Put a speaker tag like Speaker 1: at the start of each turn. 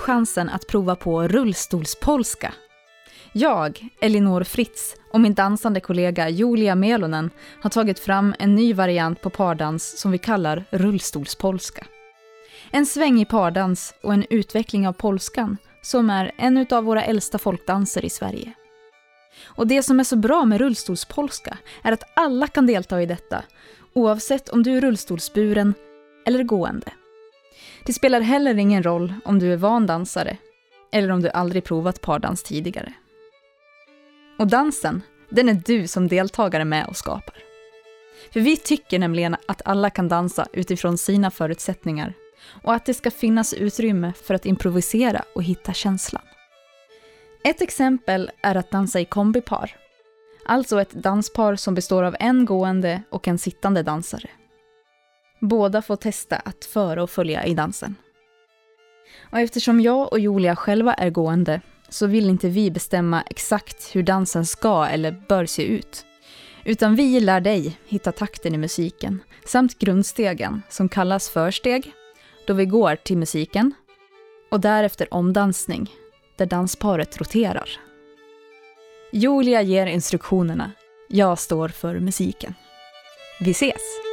Speaker 1: chansen att prova på rullstolspolska. Jag, Elinor Fritz och min dansande kollega Julia Melonen har tagit fram en ny variant på pardans som vi kallar rullstolspolska. En svängig pardans och en utveckling av polskan som är en av våra äldsta folkdanser i Sverige. Och det som är så bra med rullstolspolska är att alla kan delta i detta, oavsett om du är rullstolsburen eller gående. Det spelar heller ingen roll om du är van dansare eller om du aldrig provat pardans tidigare. Och dansen, den är du som deltagare med och skapar. För vi tycker nämligen att alla kan dansa utifrån sina förutsättningar och att det ska finnas utrymme för att improvisera och hitta känslan. Ett exempel är att dansa i kombipar, alltså ett danspar som består av en gående och en sittande dansare. Båda får testa att föra och följa i dansen. Och eftersom jag och Julia själva är gående så vill inte vi bestämma exakt hur dansen ska eller bör se ut. Utan vi lär dig hitta takten i musiken samt grundstegen som kallas försteg, då vi går till musiken, och därefter omdansning, där dansparet roterar. Julia ger instruktionerna, jag står för musiken. Vi ses!